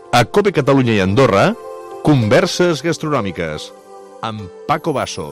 A COPE Catalunya i Andorra, Converses Gastronòmiques, amb Paco Basso.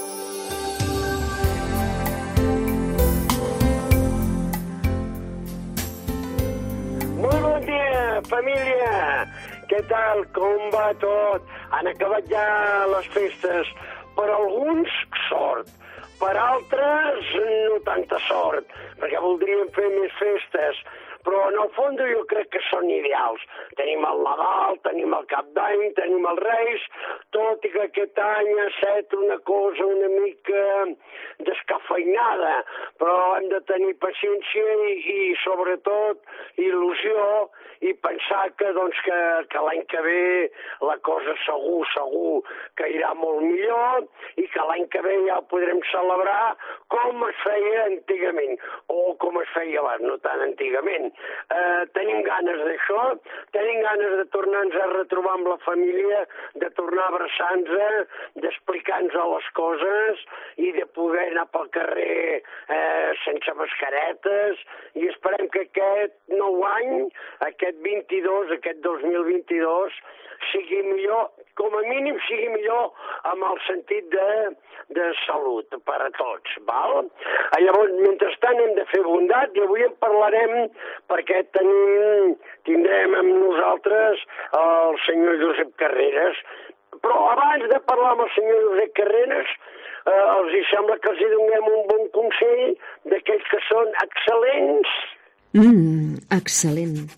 Molt bon dia, família! Què tal? Com va tot? Han acabat ja les festes. Per alguns, sort. Per altres, no tanta sort, perquè voldríem fer més festes. Però en el fons jo crec que són ideals. Tenim el Nadal, tenim el Cap d'Any, tenim els Reis, tot i que aquest any ha estat una cosa una mica descafeinada, però hem de tenir paciència i sobretot il·lusió i pensar que l'any que ve la cosa segur que irà molt millor i que l'any que ve ja ho podrem celebrar com es feia antigament, o com es feia abans, no tan antigament. Tenim ganes d'això, tenim ganes de tornar-nos a retrobar amb la família, de tornar a abraçar-nos, d'explicar-nos les coses i de poder anar pel carrer sense mascaretes, i esperem que aquest nou any, aquest 2022, sigui millor, com a mínim sigui millor amb el sentit de salut per a tots, val? Llavors, mentrestant hem de fer bondat i avui en parlarem perquè tindrem amb nosaltres el senyor Josep Carreras. Però abans de parlar amb el senyor Josep Carreras, els hi sembla que els hi donem un bon consell d'aquells que són excel·lents. Excel·lent.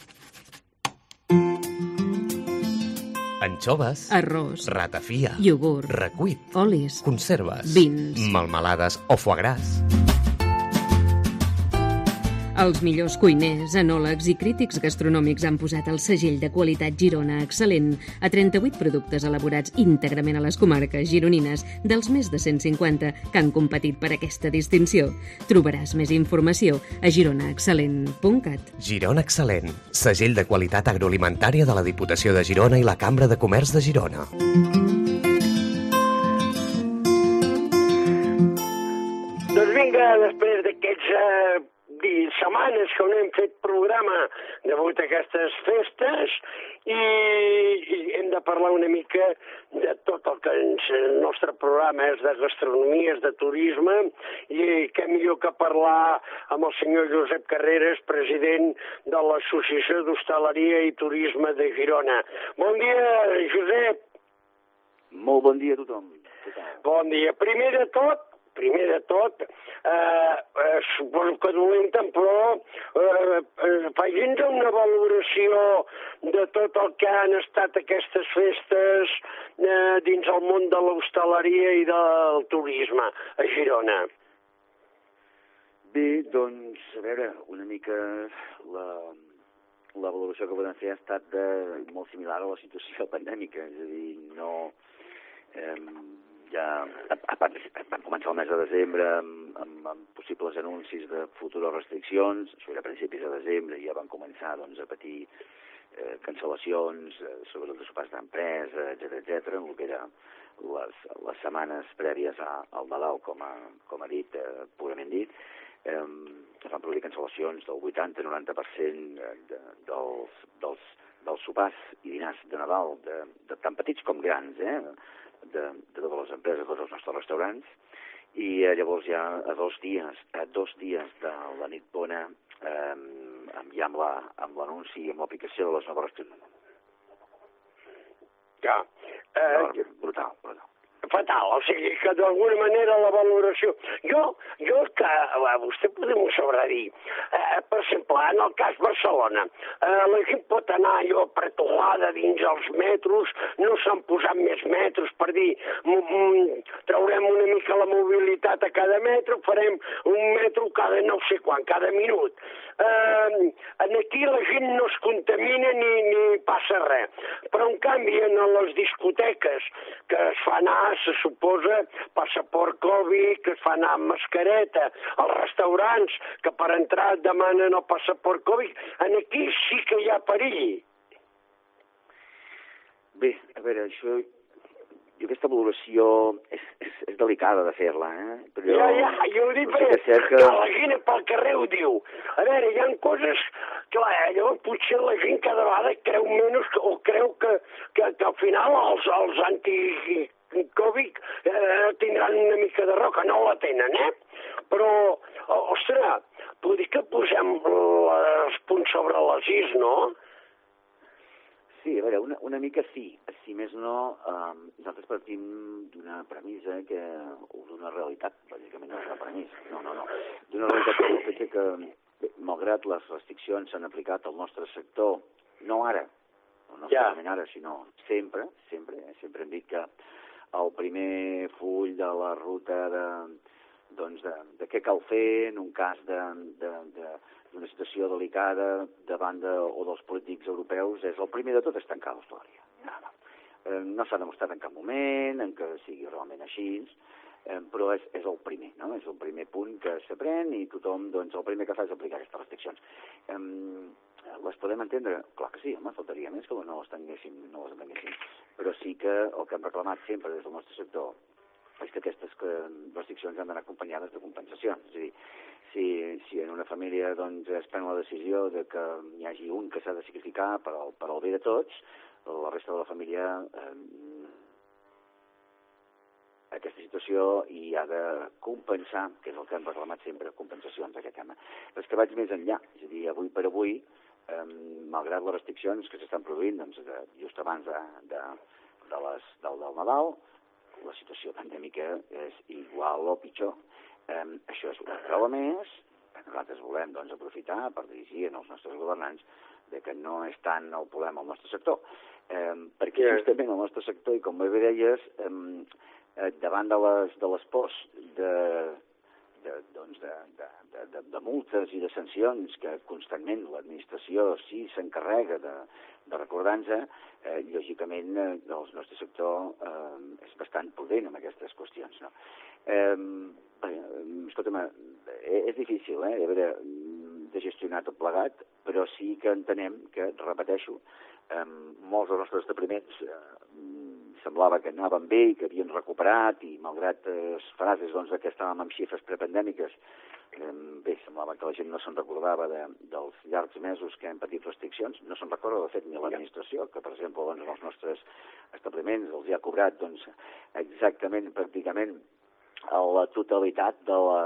Anxoves, Arròs, ratafia, iogurt, recuit, olis, conserves, vins, melmelades o foie gras. Els millors cuiners, enòlegs i crítics gastronòmics han posat el segell de qualitat Girona Excel·lent a 38 productes elaborats íntegrament a les comarques gironines dels més de 150 que han competit per aquesta distinció. Trobaràs més informació a gironaexcel·lent.cat. Girona Excel·lent, segell de qualitat agroalimentària de la Diputació de Girona i la Cambra de Comerç de Girona. Doncs vinga, després d'aquests setmanes que no hem fet programa degut a aquestes festes i hem de parlar una mica de tot el que el nostre programa és de gastronomia, és de turisme, i què millor que parlar amb el senyor Josep Carreras, president de l'Associació d'Hostaleria i Turisme de Girona. Bon dia, Josep. Molt bon dia a tothom. Bon dia. Primer de tot, suposo que dolenten, però faci'ns una valoració de tot el que han estat aquestes festes dins el món de l'hostaleria i del turisme a Girona. Bé, doncs, a veure, una mica la valoració que podem fer ha estat molt similar a la situació pandèmica, és a dir, no... Ja vam començar el mes de desembre amb possibles anuncis de futures restriccions. Això era a principis de desembre i ja van començar a patir cancel·lacions, sobretot de sopars d'empresa, etc., en el que eren les setmanes prèvies al Nadal, com ha dit, purament dit. Es van produir cancel·lacions del 80-90% dels sopars i dinars de Nadal, de tan petits com grans, de totes les empreses, de tots els nostres restaurants, i llavors ja a dos dies de la nit bona, ja amb l'anunci i amb l'aplicació de les noves restriccions. Ja. Brutal. Fatal, o sigui que d'alguna manera la valoració... Jo que vostè podem sabrà dir, per exemple, en el cas Barcelona, la gent pot anar allò apretujada dins els metros, no s'han posat més metros per dir, traurem una mica la mobilitat a cada metro, farem un metro cada no sé quan, cada minut. Aquí la gent no es contamina ni passa res, però en canvi en les discoteques que es fa anar, se suposa, passaport Covid, que es fa anar amb mascareta, els restaurants que per entrar demanen el passaport Covid, aquí sí que hi ha perill. Bé, a veure, això Jo aquesta valoració és delicada de fer-la, però... Ja, jo ho dic perquè la gent pel carrer ho diu. A veure, hi ha coses... Clar, llavors potser la gent cada vegada creu menys o creu que al final els anti-Covid tindran una mica de raó, que no la tenen, Però, ostres, vull dir que posem els punts sobre les is, no? Sí, a veure, una mica sí. Si més no, nosaltres partim d'una premissa o d'una realitat, bàsicament no és una premissa, no. D'una realitat que, malgrat les restriccions s'han aplicat al nostre sector, no ara, no solament ara, sinó sempre hem dit que el primer full de la ruta de què cal fer en un cas d'una situació delicada davant o dels polítics europeus és el primer de tot és tancar l'història. No s'ha demostrat en cap moment en què sigui realment així, però és el primer, no? És el primer punt que s'aprèn i tothom, doncs, el primer que fa és aplicar aquestes restriccions. Les podem entendre? Clar que sí, home, faltaria més que no les entenguéssim, però sí que el que hem reclamat sempre des del nostre sector és que aquestes restriccions han d'anar acompanyades de compensacions. És a dir, si en una família doncs, es pren la decisió de que hi hagi un que s'ha de sacrificar per al bé de tots, la resta de la família aquesta situació i ha de compensar, que és el que hem reclamat sempre, compensacions d'aquest tema. Però és que vaig més enllà, és a dir, avui per avui, malgrat les restriccions que s'estan produint doncs, just abans del Nadal, la situació pandèmica és igual o pitjor. Això és una prova més. Nosaltres volem doncs, aprofitar per dirigir als nostres governants que no és tant el problema al nostre sector. Perquè justament el nostre sector, i com bé deies, davant de les pors de multes i de sancions que constantment l'administració sí s'encarrega de recordar-nos, lògicament el nostre sector és bastant prudent en aquestes qüestions. No? Escolta'm, és difícil de gestionar tot plegat, però sí que entenem que, repeteixo, molts dels nostres establiments semblava que anaven bé i que havien recuperat i malgrat frases que estàvem amb xifres prepandèmiques, semblava que la gent no se'n recordava dels llargs mesos que hem patit restriccions, no se'n recorda de fet ni l'administració, que per exemple en els nostres establiments els ha cobrat exactament, pràcticament, la totalitat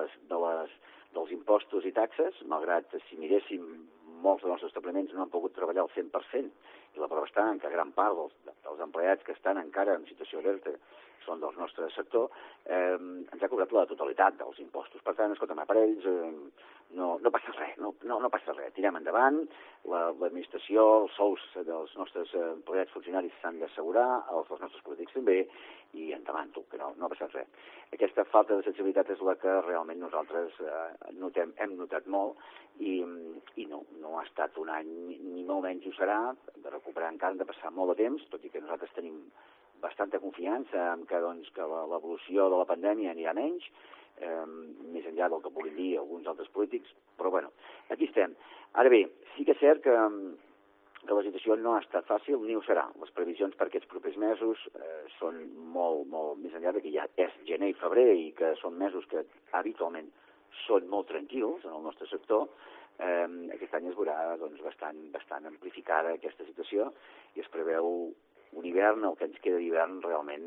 dels impostos i taxes, malgrat si miréssim molts dels nostres establiments no han pogut treballar al 100%, i la prova està en que gran part dels empleats que estan encara en situació d'ERTE són del nostre sector, ens ha cobrat la totalitat dels impostos. Per tant, escolta'm, per ells no passa res, no passa res. Tirem endavant, l'administració, els sous dels nostres empleats funcionaris s'han d'assegurar, els dels nostres polítics també, i endavant tu, que no ha passat res. Aquesta falta de sensibilitat és la que realment nosaltres hem notat molt, i no ha estat un any, ni molt menys ho serà, de recuperar encara, de passar molt de temps, tot i que nosaltres tenim bastanta confiança en que l'evolució de la pandèmia anirà menys, més enllà del que puguin dir alguns altres polítics, però bueno, aquí estem. Ara bé, sí que és cert que la situació no ha estat fàcil ni ho serà. Les previsions per aquests propers mesos són molt, més enllà que ja és gener i febrer i que són mesos que habitualment són molt tranquils en el nostre sector. Aquest any es veurà bastant amplificada aquesta situació i es preveu un hivern, el que ens queda d'hivern realment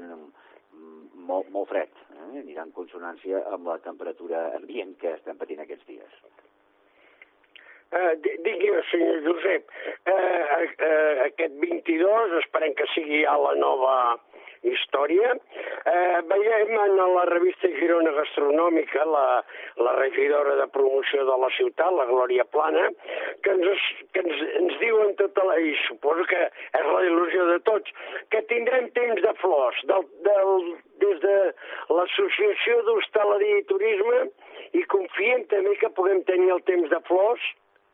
molt fred. Anirà en consonància amb la temperatura ambient que estem patint aquests dies. Digui, senyor Josep, aquest 22, esperem que sigui ja la nova història. Veiem en la revista Girona Gastronòmica, la regidora de promoció de la ciutat, la Glòria Plana, que ens diuen i suposo que és la il·lusió de tots, que tindrem temps de flors des de l'Associació d'Hostaleria i Turisme, i confiem també que puguem tenir el temps de flors.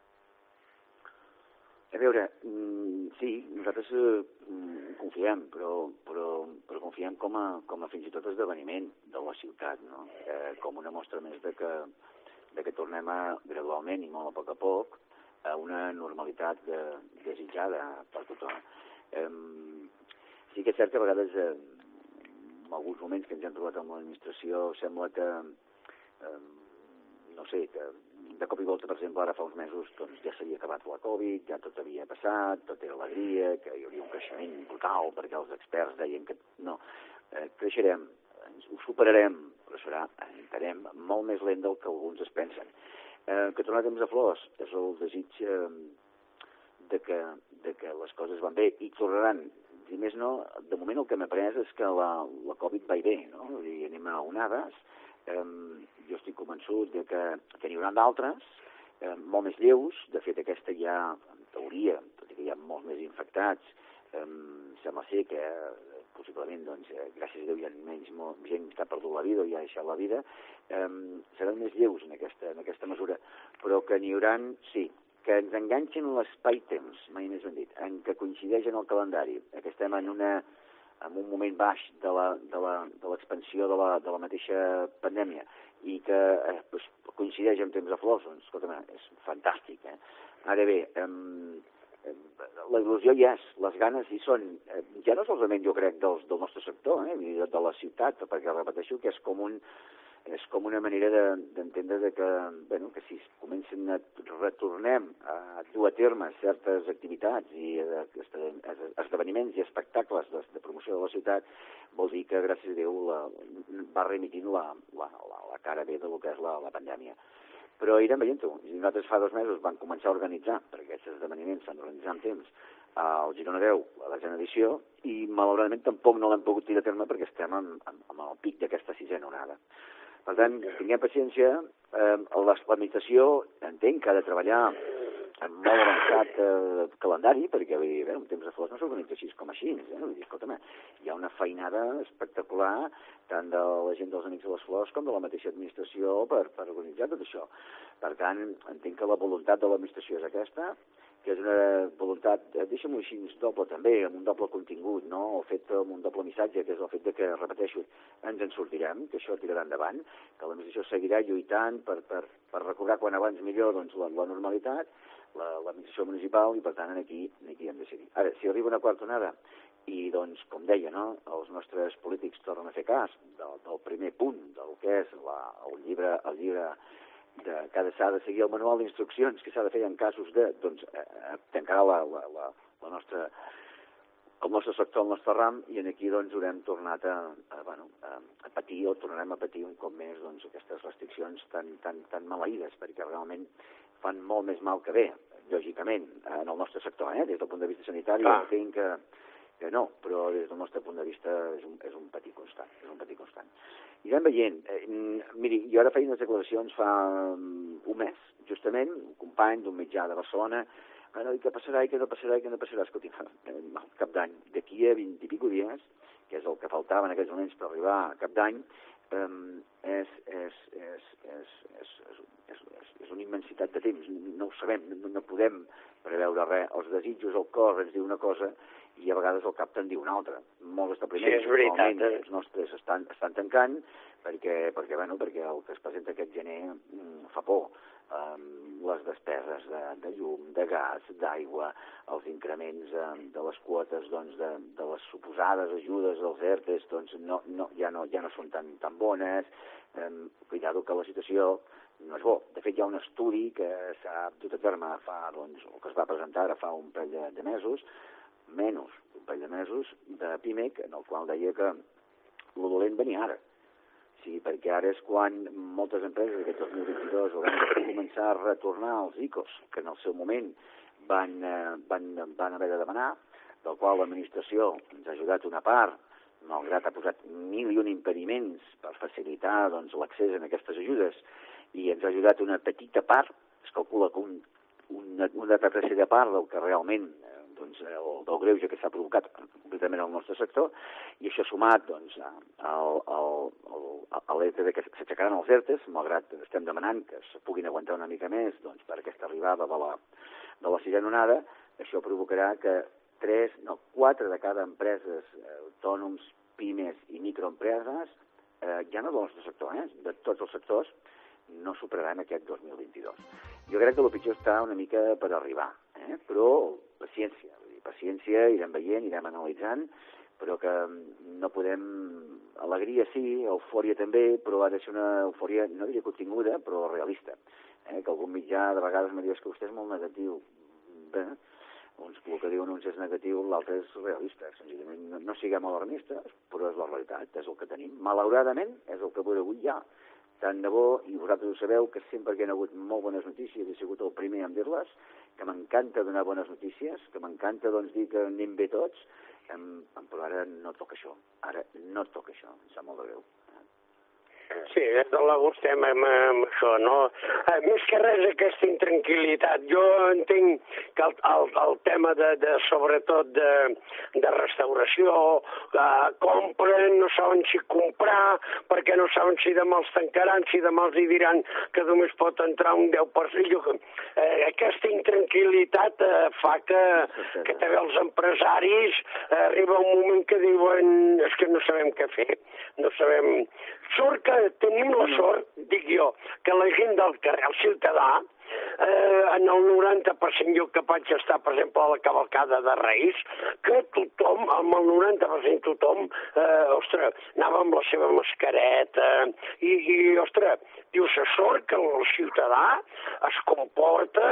A veure, sí, nosaltres confiem, però confiem com a fins i tot esdeveniment de la ciutat, no? Com una mostra més de que tornem gradualment i molt a poc a una normalitat desitjada per tothom. Sí que és cert que a vegades alguns moments que ens hem trobat amb l'administració sembla que, no sé, que de cop i volta, per exemple, ara fa uns mesos doncs, ja s'havia acabat la Covid, ja tot havia passat, tot era alegria, que hi hauria un creixement brutal, perquè els experts deien que no, creixerem, ho superarem, però serà, entenem, molt més lent del que alguns es pensen. Que tornar temps a flors és el desig de que les coses van bé i tornaran. Si més no, de moment el que m'he après és que la Covid va bé, no? Vull dir, anem a onades. Jo estic convençut de que n'hi haurà d'altres, molt més lleus. De fet, aquesta ja, en teoria, tot i que hi ha molts més infectats, sembla ser que possiblement, doncs, gràcies a Déu, hi ha menys gent que ha perdut la vida o ja ha deixat la vida, seran més lleus en aquesta mesura, però que n'hi haurà, sí, que ens enganxin l'espai-temps, mai més ben dit, en què coincideix en el calendari, que estem en un moment baix de l'expansió de la mateixa pandèmia i que coincideix amb temps de flors, doncs, escolta'm, és fantàstic. Ara bé, la il·lusió hi és, les ganes hi són, ja no solament jo crec del nostre sector, de la ciutat, perquè repeteixo que és com una manera d'entendre que si retornem a dur a terme certes activitats i esdeveniments i espectacles de promoció de la ciutat, vol dir que, gràcies a Déu, va remitint la cara bé del que és la pandèmia. Però irem veient-ho. Nosaltres fa 2 mesos vam començar a organitzar, perquè aquests esdeveniments s'han d'organitzar amb temps, al Girona 10, a la 10ª edició, i malauradament tampoc no l'hem pogut tirar a terme perquè estem amb el pic d'aquesta 6ª onada. Per tant, tinguem paciència. L'administració entenc que ha de treballar amb molt avançat calendari, perquè un temps de flors no s'organitza així com així. Vull dir, escolta'm, hi ha una feinada espectacular tant de la gent dels Amics de les Flors com de la mateixa administració per organitzar tot això. Per tant, entenc que la voluntat de l'administració és aquesta, que és una voluntat, deixa'm-ho així, doble també, amb un doble contingut, no? El fet amb un doble missatge, que és el fet de que, repeteixo, ens en sortirem, que això tirarà endavant, que l'administració seguirà lluitant per recobrar quan abans millor doncs, la normalitat, l'administració municipal, i per tant aquí hem de seguir. Ara, si arriba una quarta onada i, doncs, com deia, no, els nostres polítics tornen a fer cas del primer punt del que és el llibre que s'ha de seguir el manual d'instruccions que s'ha de fer en casos de, doncs, tancarà el nostre sector, el nostre ram, i aquí, doncs, haurem tornat a patir o tornarem a patir un cop més, doncs, aquestes restriccions tan maleïdes, perquè realment fan molt més mal que bé, lògicament, en el nostre sector, des del punt de vista sanitari, entenc que no, però des del nostre punt de vista és un patir constant. I anem veient. Miri, jo ara feia unes declaracions fa un mes, justament, un company d'un mitjà de Barcelona, i què passarà, i què no passarà, escolti, al cap d'any, d'aquí a 20 i escaig dies, que és el que faltava en aquests moments per arribar a cap d'any, és una immensitat de temps, no ho sabem, no podem preveure res. Els desitjos, el cor ens diu una cosa i a vegades el cap te'n diu una altra. Molts establiments, els nostres estan tancant perquè el que es presenta aquest gener fa por. Les despeses de llum, de gas, d'aigua, els increments de les quotes de les suposades ajudes dels ERTEs ja no són tan bones. Cuidado que la situació no és bo. De fet, hi ha un estudi que s'ha dut a terme o que es va presentar ara fa un parell de mesos, menys un parell de mesos, de PIMEC, en el qual deia que el dolent venia ara. Sí, perquè ara és quan moltes empreses d'aquest 2022 hauran de començar a retornar els ICOs que en el seu moment van haver de demanar, del qual l'administració ens ha ajudat una part, malgrat ha posat 1.000 impediments per facilitar l'accés a aquestes ajudes, i ens ha ajudat una petita part, es calcula que una tercera part del que realment del greuge que s'ha provocat completament al nostre sector, i això sumat a l'ERTE que s'aixecaran els ERTEs, malgrat estem demanant que es puguin aguantar una mica més per aquesta arribada de la 6ª onada, això provocarà que 4 de cada empreses, autònoms, pimes i microempreses, ja no del nostre sector, de tots els sectors, no superaran aquest 2022. Jo crec que el pitjor està una mica per arribar, però paciència, irem veient, irem analitzant, però que no podem... Alegria sí, eufòria també, però ha de ser una eufòria, no diria continguda, però realista. Que algun mitjà de vegades me diu que vostè és molt negatiu. Bé, doncs el que diuen uns és negatiu, l'altre és realista. Senzillament no siguem alarmistes, però és la realitat, és el que tenim. Malauradament, és el que avui hi ha. Tant de bo, i vosaltres ho sabeu, que sempre que hi ha hagut molt bones notícies, he sigut el primer en dir-les, que m'encanta donar bones notícies, que m'encanta doncs, dir que anem bé tots, però ara no toca això. Ara no toca això, em sap molt de greu. Sí, de l'agustem amb això, no? Més que res aquesta intranquil·litat. Jo entenc que el tema sobretot de restauració, compren, no saben si comprar, perquè no saben si demà els tancaran, si demà els diran que només pot entrar un 10%. Aquesta intranquil·litat fa que també els empresaris arriba un moment que diuen és que no sabem què fer, no sabem... Sort que tenim la sort, dic jo, que la gent del carrer, el ciutadà, en el 90% jo que vaig estar, per exemple, a la cavalcada de Reis, que tothom, amb el 90% tothom, anava amb la seva mascareta, i ostres, dius, sort que el ciutadà es comporta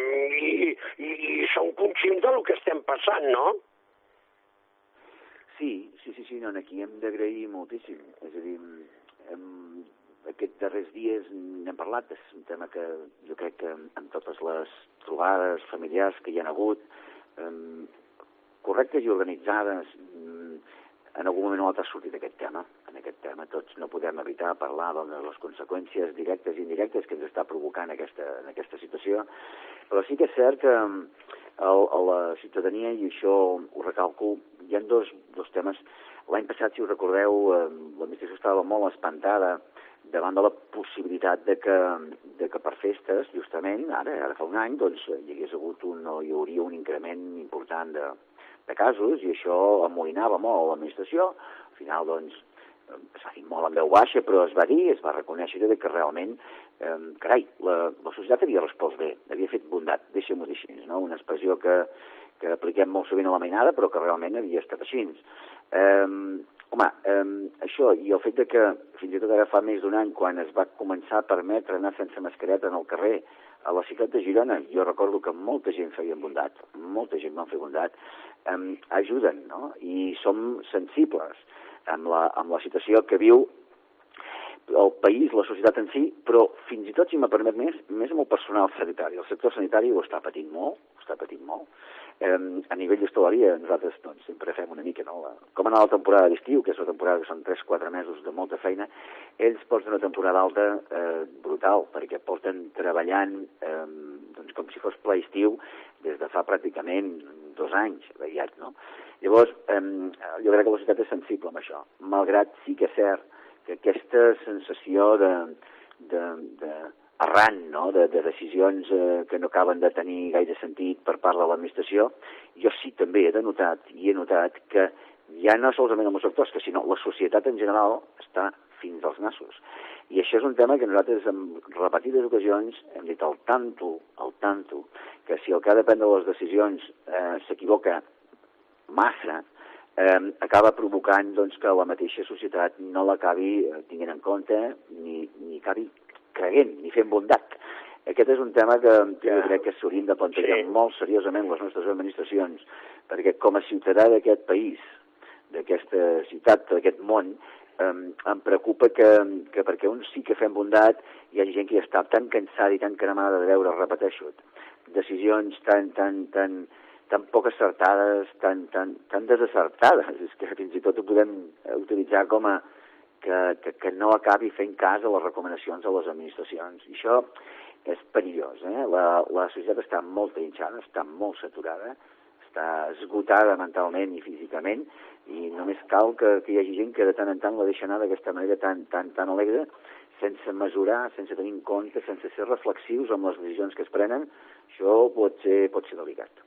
i són conscients del que estem passant, no? Sí, aquí hem d'agrair moltíssim. És a dir, aquests darrers dies n'hem parlat, és un tema que jo crec que amb totes les trobades familiars que hi ha hagut, correctes i organitzades, en algun moment o altre ha sortit aquest tema. En aquest tema tots no podem evitar parlar de les conseqüències directes i indirectes que ens està provocant aquesta situació, però sí que és cert que a la ciutadania, i això ho recalco, hi ha dos temes. L'any passat, si us recordeu, l'administració estava molt espantada davant de la possibilitat de que per festes, justament, ara fa un any, doncs hi hagués hagut hi hauria un increment important de casos, i això amoïnava molt l'administració. Al final, doncs, es va dir molt en veu baixa, però es va dir, es va reconèixer que realment, la societat havia respost bé, havia fet bondat, deixem-ho dir així, no? Una expressió que apliquem molt sovint a la mainada, però que realment havia estat així. Això, i el fet que fins i tot ara fa més d'un any, quan es va començar a permetre anar sense mascareta en el carrer a la ciutat de Girona, jo recordo que molta gent feia bondat, molta gent va fer bondat, ajuden, no? I som sensibles amb la situació que viu el país, la societat en si, però fins i tot, si m'ho permet més amb el personal sanitari. El sector sanitari ho està patint molt, a nivell d'hostaleria, nosaltres doncs, sempre fem una mica, no? Com anar a la temporada d'estiu, que és una temporada que són 3-4 mesos de molta feina, ells porten una temporada alta brutal, perquè porten treballant doncs, com si fos ple estiu des de fa pràcticament 2 anys, aviat, no? Llavors, jo crec que la societat és sensible amb això, malgrat sí que és cert que aquesta sensació arran, no?, de decisions que no acaben de tenir gaire sentit per part de l'administració, jo sí també he notat que ja no solament els sectors, que sinó la societat en general està fins als nassos. I això és un tema que nosaltres en repetides ocasions hem dit al tanto, que si el que ha de prendre les decisions s'equivoca massa, acaba provocant doncs, que la mateixa societat no l'acabi tinguent en compte ni acabi creient ni fent bondat. Aquest és un tema que jo crec que s'haurien de plantejar molt seriosament les nostres administracions, perquè com a ciutadà d'aquest país, d'aquesta ciutat, d'aquest món, em preocupa que perquè uns sí que fem bondat hi ha gent que ja està tan cansada i tan cremada de veure, repeteixo, decisions tan poc acertades, tan desacertades, és que fins i tot ho podem utilitzar com a que no acabi fent cas a les recomanacions de les administracions. I això és perillós, La societat està molt trinxada, està molt saturada, està esgotada mentalment i físicament, i només cal que hi hagi gent que de tant en tant la deixa anar d'aquesta manera tan alegre, sense mesurar, sense tenir en compte, sense ser reflexius amb les decisions que es prenen. Això pot ser delicat.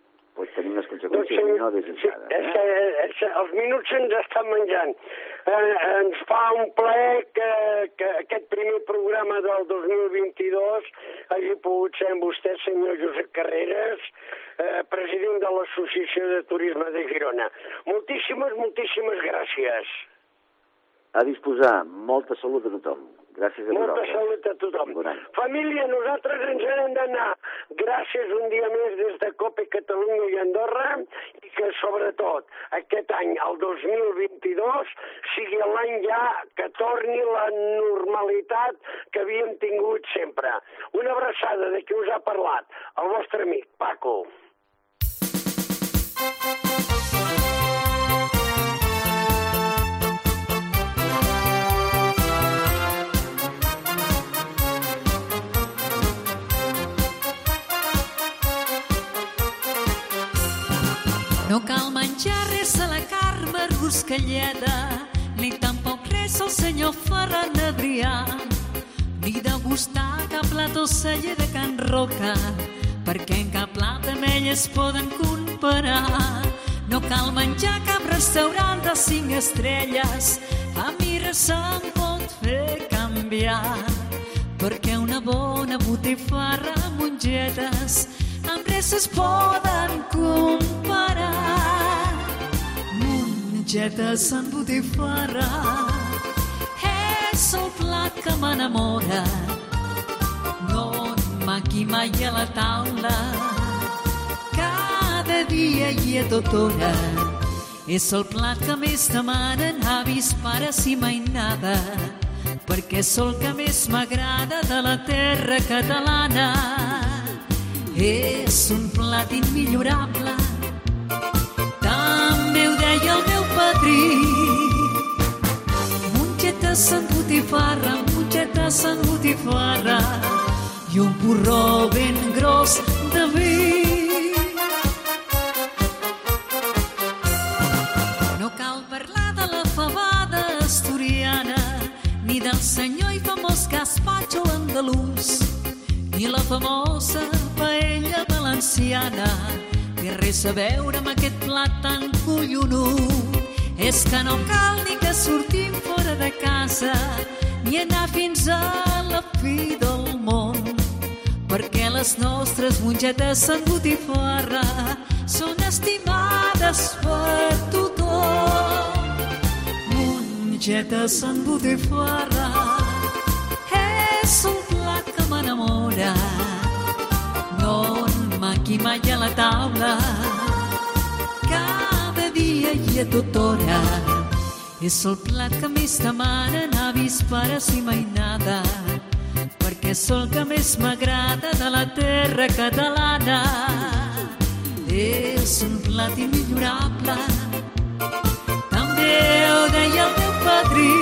tenim les conseqüències no desitjades. Els minuts se'ns estan menjant. Ens fa un plaer que aquest primer programa del 2022 hagi pogut ser amb vostè, senyor Josep Carreras, president de l'Associació de Turisme de Girona. Moltíssimes gràcies. A disposar, molta salut a tothom. Gràcies a vosaltres. Molta salut a tothom. Família, nosaltres ens hem d'anar. Gràcies un dia més des de COPE Catalunya i Andorra, i que sobretot aquest any, el 2022, sigui l'any ja que torni la normalitat que havíem tingut sempre. Una abraçada de qui us ha parlat, el vostre amic, Paco. No cal menjar res a la Carme Ruscalleda, ni tampoc res al senyor Ferran Adrià, ni degustar cap plat o celler de Can Roca, perquè en cap plat amb ell es poden comparar. No cal menjar cap restaurant de 5 estrelles, a mi res se'm pot fer canviar, perquè una bona botifarra amb mongetes amb res es poden comparar. Mongetes amb botifarra és el plat que m'enamora. No em manqui mai a la taula, cada dia i a tota hora. És el plat que més demanen avis, pares i mainada, perquè és el que més m'agrada de la terra catalana. És un plat immillorable, també ho deia el meu padrí. Mongetes amb botifarra, mongetes amb botifarra, i un porró ben gros de vi. No cal parlar de la fabada asturiana, ni del senyor i famós gazpacho andalús, ni la famosa paella valenciana. Té res a veure amb aquest plat tan collonut. És que no cal ni que sortim fora de casa, ni anar fins a la fi del món, perquè les nostres mongetes amb botifarra són estimades per tothom. Mongetes amb botifarra és un plat que m'enamora. No em manqui mai a la taula, cada dia i a tota hora. És el plat que més demanen avis, pares i mainada, perquè és el que més m'agrada de la terra catalana. És un plat immillorable, també ho deia el meu padrí.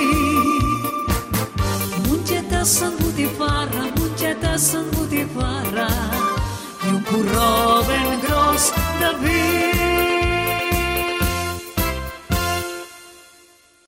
Mongetes amb botifarra, mongetes amb botifarra, i un porró ben gros de vi.